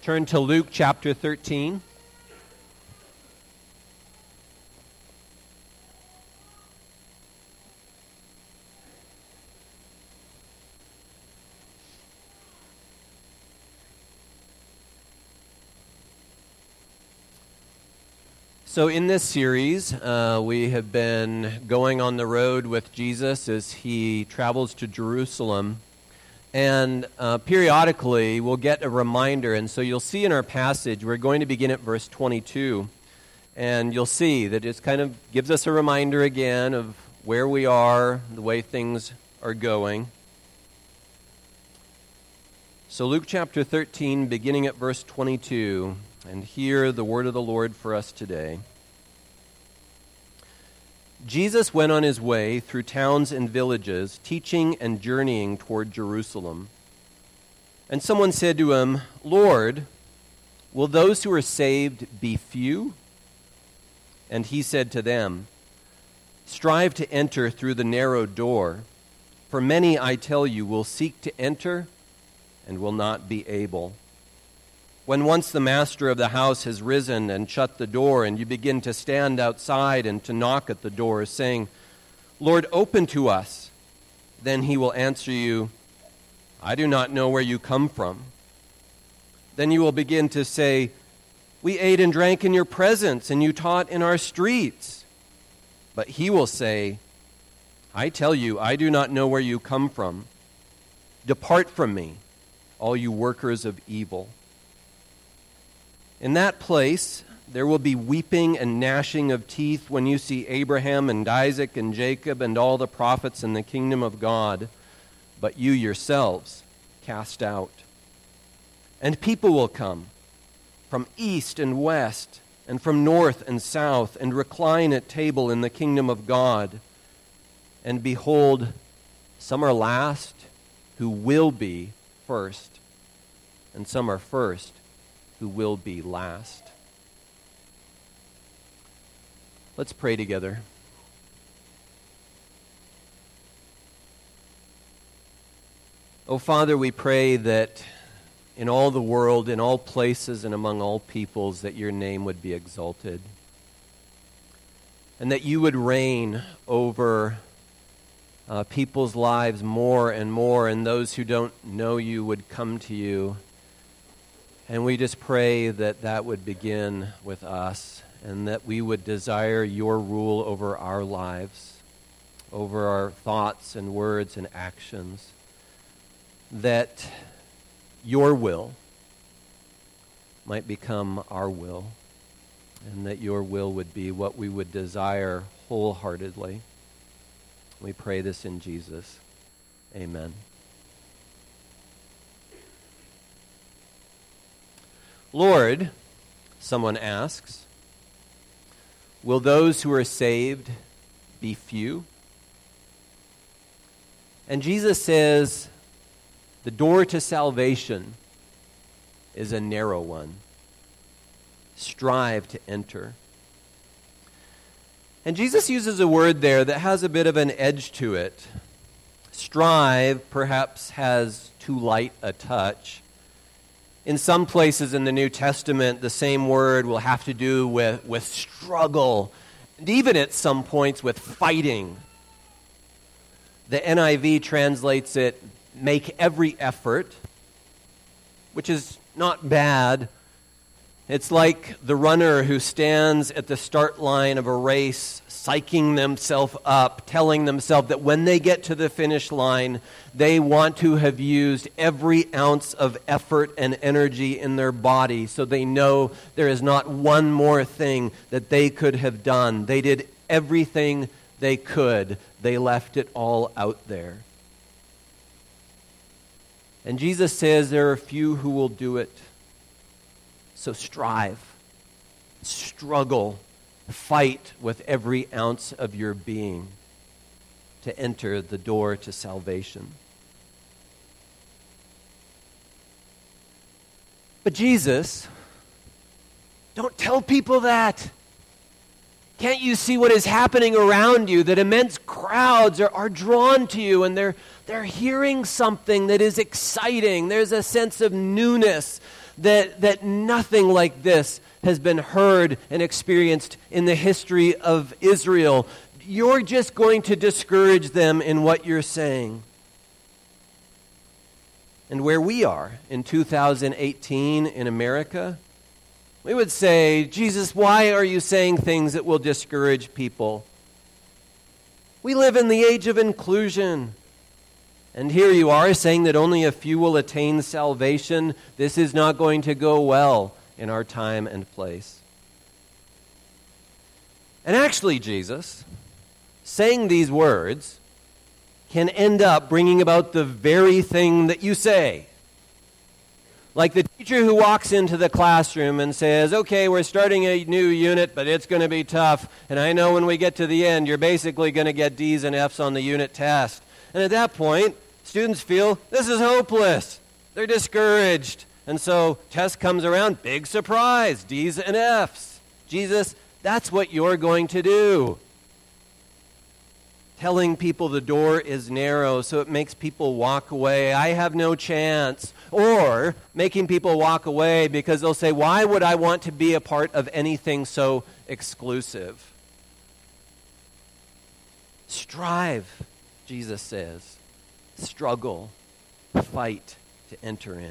Turn to Luke chapter 13. So in this series, we have been going on the road with Jesus as he travels to Jerusalem. And periodically, we'll get a reminder. And so you'll see in our passage, we're going to begin at verse 22. And you'll see that it kind of gives us a reminder again of where we are, the way things are going. So Luke chapter 13, beginning at verse 22. And hear the word of the Lord for us today. Jesus went on his way through towns and villages, teaching and journeying toward Jerusalem. And someone said to him, "Lord, will those who are saved be few?" And he said to them, "Strive to enter through the narrow door, for many, I tell you, will seek to enter and will not be able. When once the master of the house has risen and shut the door, and you begin to stand outside and to knock at the door, saying, 'Lord, open to us,' then he will answer you, 'I do not know where you come from.' Then you will begin to say, 'We ate and drank in your presence, and you taught in our streets.' But he will say, 'I tell you, I do not know where you come from. Depart from me, all you workers of evil.' In that place, there will be weeping and gnashing of teeth when you see Abraham and Isaac and Jacob and all the prophets in the kingdom of God, but you yourselves cast out. And people will come from east and west and from north and south and recline at table in the kingdom of God. And behold, some are last who will be first, and some are first who will be last." Let's pray together. Oh, Father, we pray that in all the world, in all places, and among all peoples, that your name would be exalted, and that you would reign over people's lives more and more, and those who don't know you would come to you. And we just pray that that would begin with us, and that we would desire your rule over our lives, over our thoughts and words and actions, that your will might become our will, and that your will would be what we would desire wholeheartedly. We pray this in Jesus. Amen. "Lord," someone asks, "will those who are saved be few?" And Jesus says, the door to salvation is a narrow one. Strive to enter. And Jesus uses a word there that has a bit of an edge to it. Strive perhaps has too light a touch. In some places in the New Testament, the same word will have to do with struggle, and even at some points with fighting. The NIV translates it, "make every effort," which is not bad. It's like the runner who stands at the start line of a race, psyching themselves up, telling themselves that when they get to the finish line, they want to have used every ounce of effort and energy in their body, so they know there is not one more thing that they could have done. They did everything they could. They left it all out there. And Jesus says there are few who will do it. So strive, struggle, fight with every ounce of your being to enter the door to salvation. But Jesus, don't tell people that. Can't you see what is happening around you? That immense crowds are drawn to you, and they're hearing something that is exciting. There's a sense of newness that nothing like this has been heard and experienced in the history of Israel. You're just going to discourage them in what you're saying. And where we are in 2018 in America, we would say, Jesus, why are you saying things that will discourage people? We live in the age of inclusion. And here you are saying that only a few will attain salvation. This is not going to go well in our time and place. And actually, Jesus, saying these words can end up bringing about the very thing that you say. Like the teacher who walks into the classroom and says, okay, we're starting a new unit, but it's going to be tough. And I know when we get to the end, you're basically going to get D's and F's on the unit test. And at that point, students feel, this is hopeless. They're discouraged. And so test comes around, big surprise, D's and F's. Jesus, that's what you're going to do. Telling people the door is narrow, so it makes people walk away. I have no chance. Or making people walk away because they'll say, why would I want to be a part of anything so exclusive? Strive, Jesus says. Struggle, fight to enter in.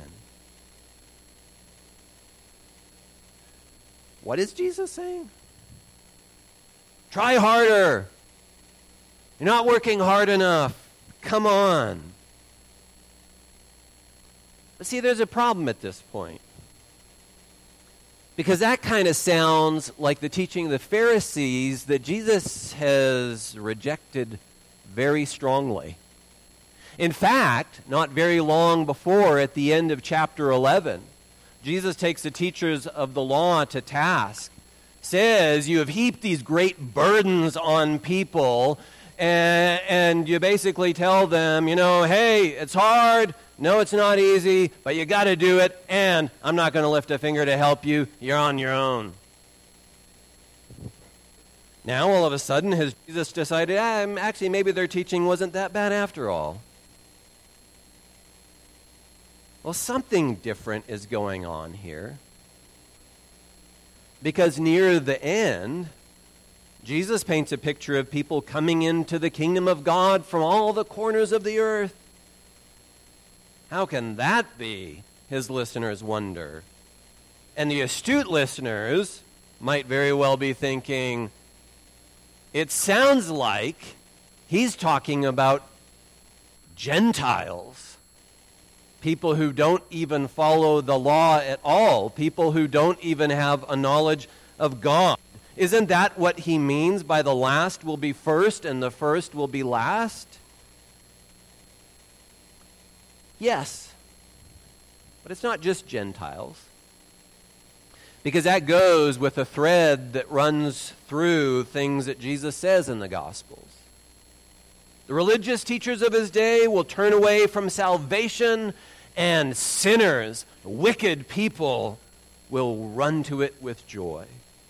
What is Jesus saying? Try harder. You're not working hard enough. Come on. But see, there's a problem at this point. Because that kind of sounds like the teaching of the Pharisees that Jesus has rejected very strongly. In fact, not very long before, at the end of chapter 11, Jesus takes the teachers of the law to task. Says, you have heaped these great burdens on people, and you basically tell them, hey, it's hard. No, it's not easy, but you got to do it, and I'm not going to lift a finger to help you. You're on your own. Now, all of a sudden, has Jesus decided, actually, maybe their teaching wasn't that bad after all? Well, something different is going on here. Because near the end, Jesus paints a picture of people coming into the kingdom of God from all the corners of the earth. How can that be? His listeners wonder. And the astute listeners might very well be thinking, it sounds like he's talking about Gentiles. People who don't even follow the law at all. People who don't even have a knowledge of God. Isn't that what he means by the last will be first and the first will be last? Yes. But it's not just Gentiles. Because that goes with a thread that runs through things that Jesus says in the Gospels. The religious teachers of his day will turn away from salvation, and sinners, wicked people, will run to it with joy.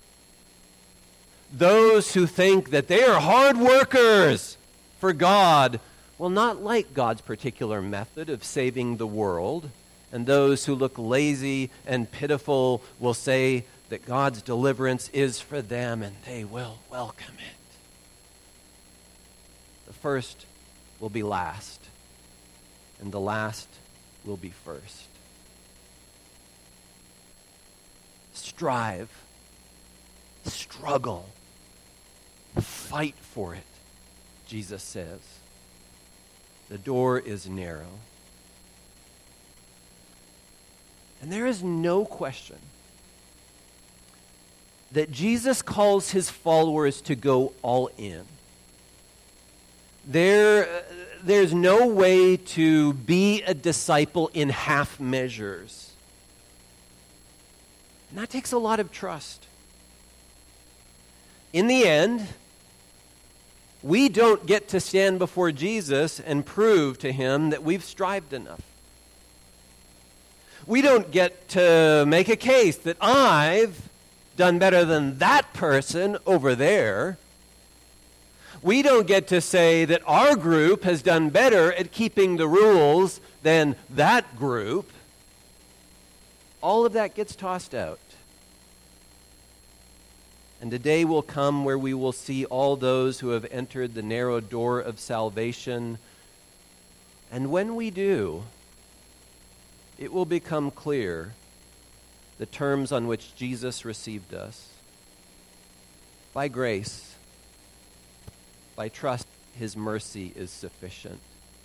Those who think that they are hard workers for God will not like God's particular method of saving the world. And those who look lazy and pitiful will say that God's deliverance is for them, and they will welcome it. The first will be last, and the last will be first. Strive, struggle, fight for it, Jesus says. The door is narrow. And there is no question that Jesus calls his followers to go all in. There's no way to be a disciple in half measures. And that takes a lot of trust. In the end, we don't get to stand before Jesus and prove to him that we've strived enough. We don't get to make a case that I've done better than that person over there. We don't get to say that our group has done better at keeping the rules than that group. All of that gets tossed out. And a day will come where we will see all those who have entered the narrow door of salvation. And when we do, it will become clear the terms on which Jesus received us. By grace, by trust, his mercy is sufficient.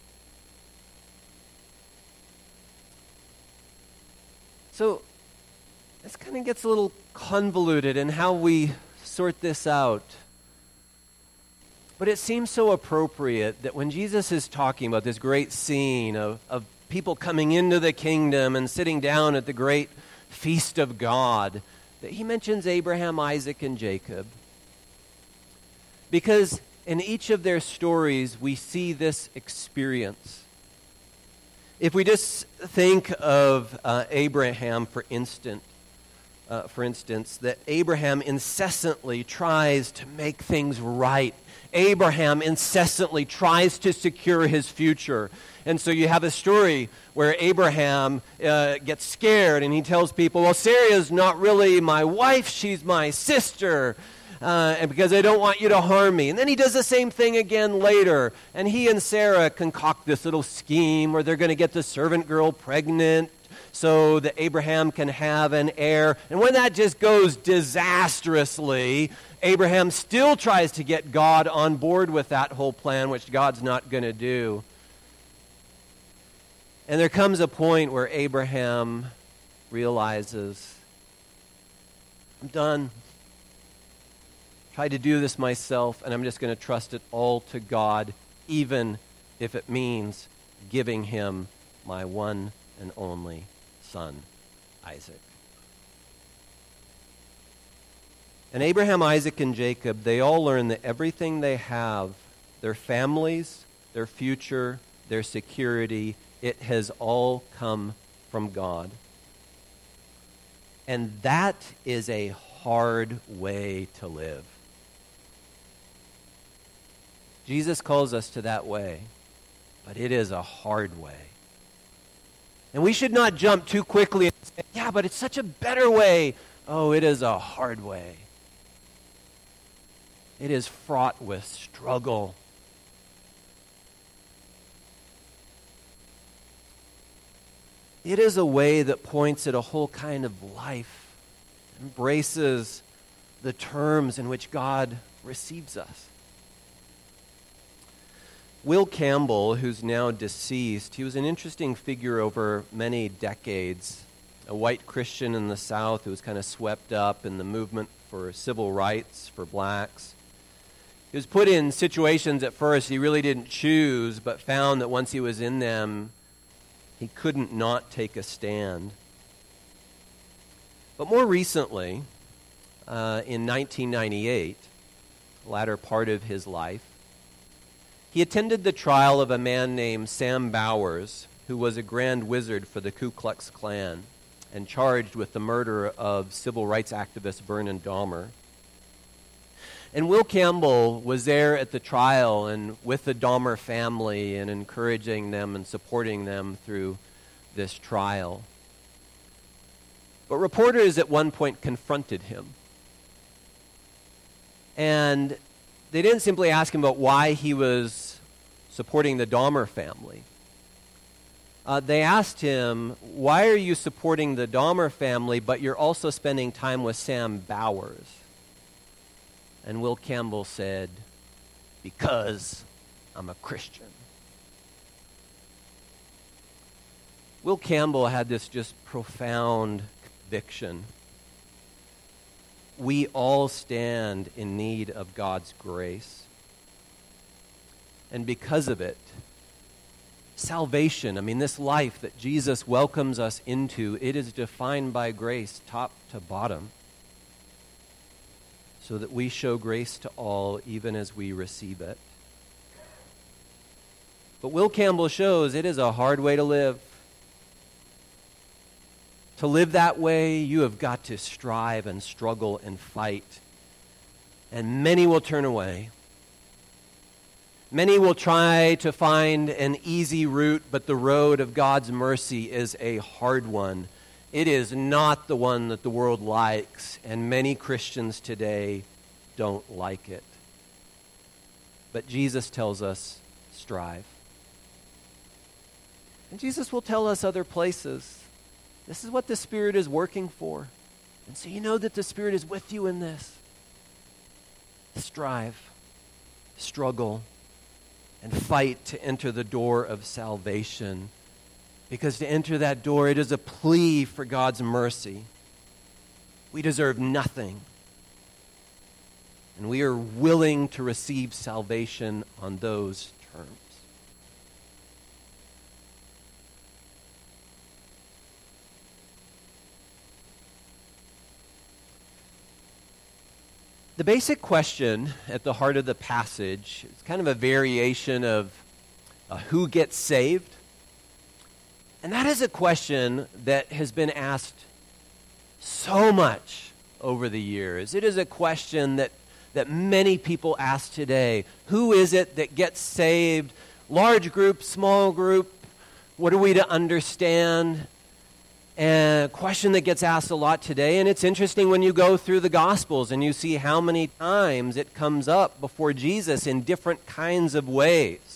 So, this kind of gets a little convoluted in how we sort this out. But it seems so appropriate that when Jesus is talking about this great scene of people coming into the kingdom and sitting down at the great feast of God, that he mentions Abraham, Isaac, and Jacob. Because in each of their stories, we see this experience. If we just think of Abraham, for instance, that Abraham incessantly tries to make things right. Abraham incessantly tries to secure his future. And so you have a story where Abraham gets scared and he tells people, well, Sarah's not really my wife, she's my sister. And because I don't want you to harm me. And then he does the same thing again later. And he and Sarah concoct this little scheme where they're going to get the servant girl pregnant so that Abraham can have an heir. And when that just goes disastrously, Abraham still tries to get God on board with that whole plan, which God's not going to do. And there comes a point where Abraham realizes, I'm done. Tried to do this myself, and I'm just going to trust it all to God, even if it means giving him my one and only son, Isaac. And Abraham, Isaac, and Jacob, they all learn that everything they have, their families, their future, their security, it has all come from God. And that is a hard way to live. Jesus calls us to that way, but it is a hard way. And we should not jump too quickly and say, yeah, but it's such a better way. Oh, it is a hard way. It is fraught with struggle. It is a way that points at a whole kind of life, embraces the terms in which God receives us. Will Campbell, who's now deceased, he was an interesting figure over many decades, a white Christian in the South who was kind of swept up in the movement for civil rights for blacks. He was put in situations at first he really didn't choose, but found that once he was in them, he couldn't not take a stand. But more recently, in 1998, the latter part of his life, he attended the trial of a man named Sam Bowers, who was a grand wizard for the Ku Klux Klan and charged with the murder of civil rights activist Vernon Dahmer. And Will Campbell was there at the trial and with the Dahmer family and encouraging them and supporting them through this trial. But reporters at one point confronted him. And they didn't simply ask him about why he was supporting the Dahmer family. They asked him, why are you supporting the Dahmer family, but you're also spending time with Sam Bowers? And Will Campbell said, because I'm a Christian. Will Campbell had this just profound conviction. We all stand in need of God's grace. And because of it, salvation, this life that Jesus welcomes us into, it is defined by grace, top to bottom, so that we show grace to all, even as we receive it. But Will Campbell shows it is a hard way to live. To live that way, you have got to strive and struggle and fight. And many will turn away. Many will try to find an easy route, but the road of God's mercy is a hard one. It is not the one that the world likes, and many Christians today don't like it. But Jesus tells us, strive. And Jesus will tell us other places. This is what the Spirit is working for. And so you know that the Spirit is with you in this. Strive, struggle, and fight to enter the door of salvation. Because to enter that door, it is a plea for God's mercy. We deserve nothing. And we are willing to receive salvation on those terms. The basic question at the heart of the passage is kind of a variation of who gets saved. And that is a question that has been asked so much over the years. It is a question that many people ask today. Who is it that gets saved? Large group, small group? What are we to understand? And a question that gets asked a lot today, and it's interesting when you go through the Gospels and you see how many times it comes up before Jesus in different kinds of ways.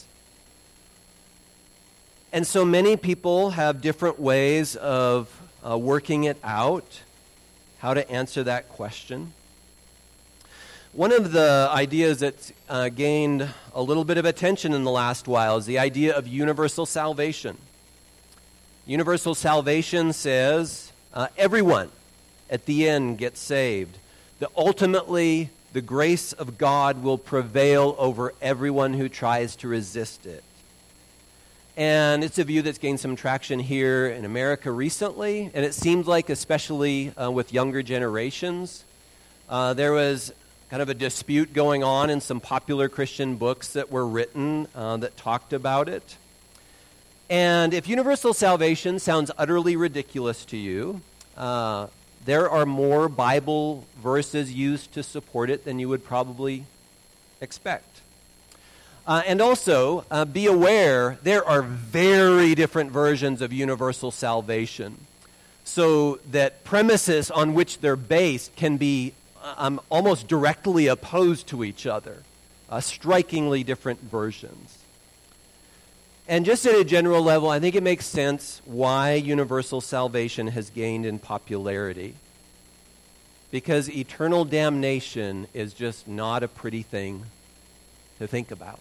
And so many people have different ways of working it out, how to answer that question. One of the ideas that's gained a little bit of attention in the last while is the idea of universal salvation. Universal salvation says everyone at the end gets saved. That ultimately the grace of God will prevail over everyone who tries to resist it. And it's a view that's gained some traction here in America recently, and it seems like especially with younger generations. There was kind of a dispute going on in some popular Christian books that were written that talked about it. And if universal salvation sounds utterly ridiculous to you, there are more Bible verses used to support it than you would probably expect. And also, be aware, there are very different versions of universal salvation, so that premises on which they're based can be almost directly opposed to each other, strikingly different versions. And just at a general level, I think it makes sense why universal salvation has gained in popularity. Because eternal damnation is just not a pretty thing to think about.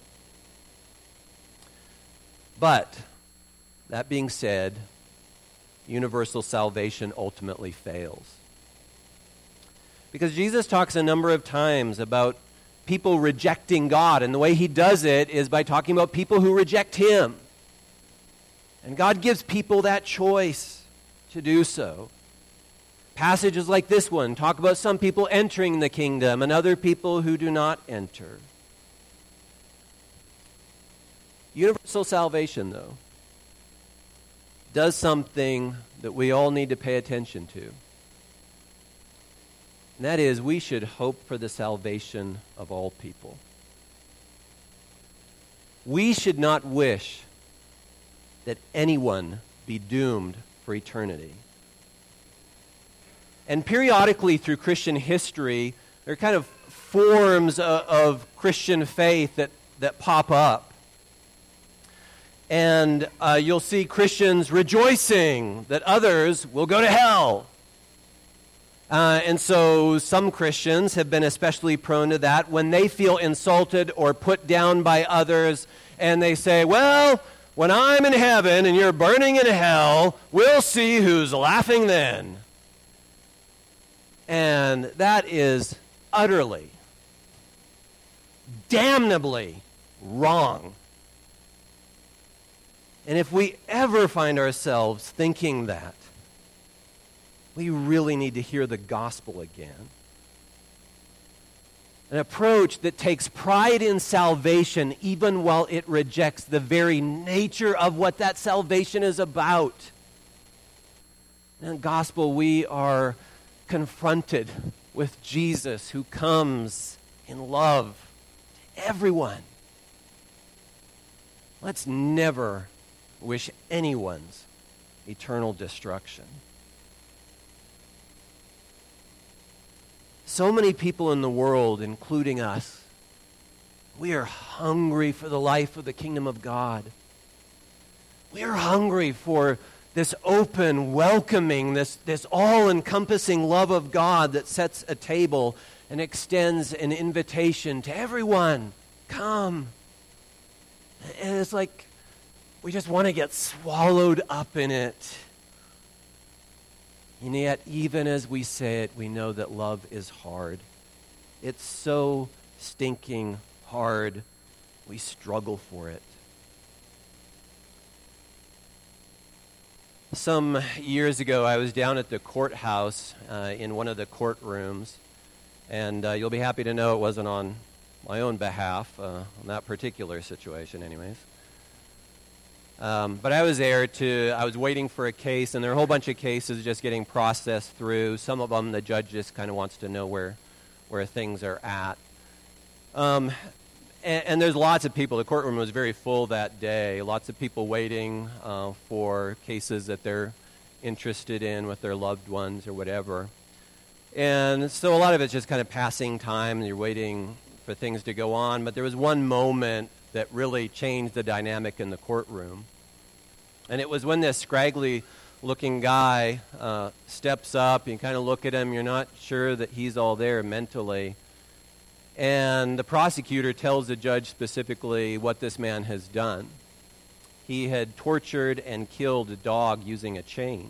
But, that being said, universal salvation ultimately fails. Because Jesus talks a number of times about people rejecting God, and the way he does it is by talking about people who reject him. And God gives people that choice to do so. Passages like this one talk about some people entering the kingdom and other people who do not enter. Universal salvation, though, does something that we all need to pay attention to. And that is, we should hope for the salvation of all people. We should not wish that anyone be doomed for eternity. And periodically through Christian history, there are kind of forms of Christian faith that pop up. And you'll see Christians rejoicing that others will go to hell. And so some Christians have been especially prone to that when they feel insulted or put down by others, and they say, well, when I'm in heaven and you're burning in hell, we'll see who's laughing then. And that is utterly, damnably wrong. And if we ever find ourselves thinking that, we really need to hear the gospel again. An approach that takes pride in salvation even while it rejects the very nature of what that salvation is about. In the gospel, we are confronted with Jesus who comes in love to everyone. Let's never wish anyone's eternal destruction. So many people in the world, including us, we are hungry for the life of the kingdom of God. We are hungry for this open, welcoming, this all-encompassing love of God that sets a table and extends an invitation to everyone. Come. And it's like we just want to get swallowed up in it. And yet, even as we say it, we know that love is hard. It's so stinking hard. We struggle for it. Some years ago, I was down at the courthouse in one of the courtrooms, and you'll be happy to know it wasn't on my own behalf, on that particular situation anyways. But I was there I was waiting for a case, and there are a whole bunch of cases just getting processed through. Some of them, the judge just kind of wants to know where things are at. And there's lots of people. The courtroom was very full that day. Lots of people waiting for cases that they're interested in with their loved ones or whatever. And so a lot of it's just kind of passing time, and you're waiting for things to go on. But there was one moment that really changed the dynamic in the courtroom. And it was when this scraggly-looking guy steps up. You kind of look at him. You're not sure that he's all there mentally. And the prosecutor tells the judge specifically what this man has done. He had tortured and killed a dog using a chain.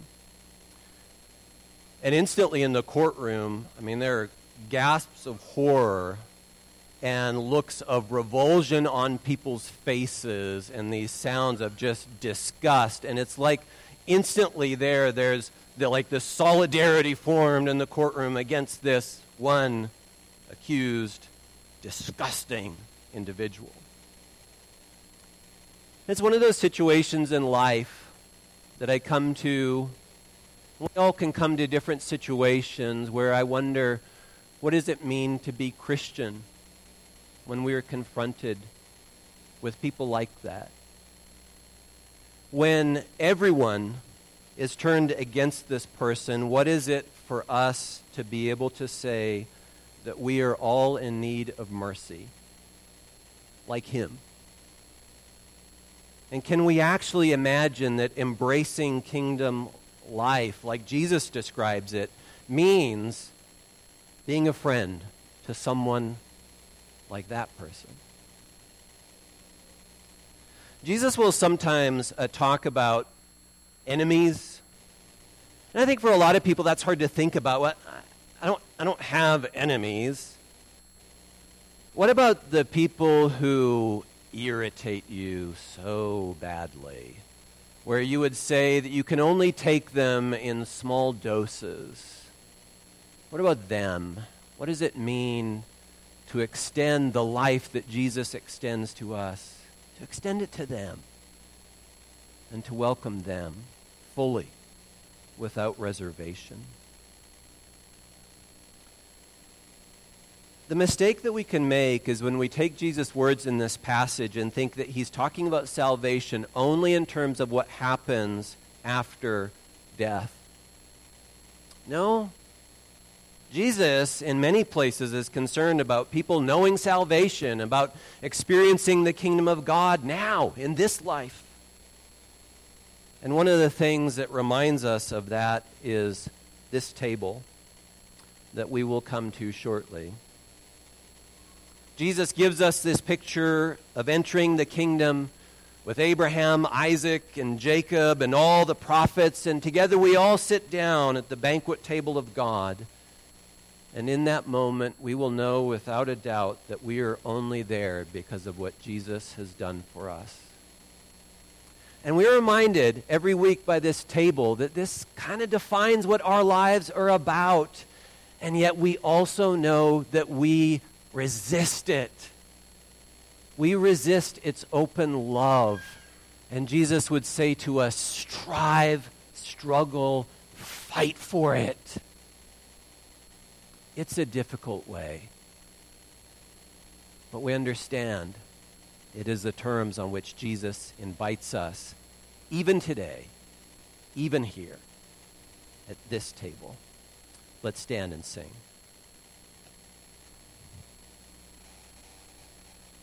And instantly in the courtroom, there are gasps of horror and looks of revulsion on people's faces and these sounds of just disgust. And it's like instantly there's the solidarity formed in the courtroom against this one accused, disgusting individual. It's one of those situations in life that I come to. We all can come to different situations where I wonder, what does it mean to be Christian when we are confronted with people like that? When everyone is turned against this person, what is it for us to be able to say that we are all in need of mercy, like him? And can we actually imagine that embracing kingdom life, like Jesus describes it, means being a friend to someone like that person? Jesus will sometimes talk about enemies. And I think for a lot of people that's hard to think about. I don't have enemies. What about the people who irritate you so badly, where you would say that you can only take them in small doses? What about them? What does it mean to extend the life that Jesus extends to us, to extend it to them, and to welcome them fully, without reservation? The mistake that we can make is when we take Jesus' words in this passage and think that he's talking about salvation only in terms of what happens after death. No. Jesus, in many places, is concerned about people knowing salvation, about experiencing the kingdom of God now, in this life. And one of the things that reminds us of that is this table that we will come to shortly. Jesus gives us this picture of entering the kingdom with Abraham, Isaac, and Jacob, and all the prophets, and together we all sit down at the banquet table of God. And in that moment, we will know without a doubt that we are only there because of what Jesus has done for us. And we are reminded every week by this table that this kind of defines what our lives are about. And yet we also know that we resist it. We resist its open love. And Jesus would say to us, strive, struggle, fight fight for it. It's a difficult way. But we understand it is the terms on which Jesus invites us, even today, even here, at this table. Let's stand and sing.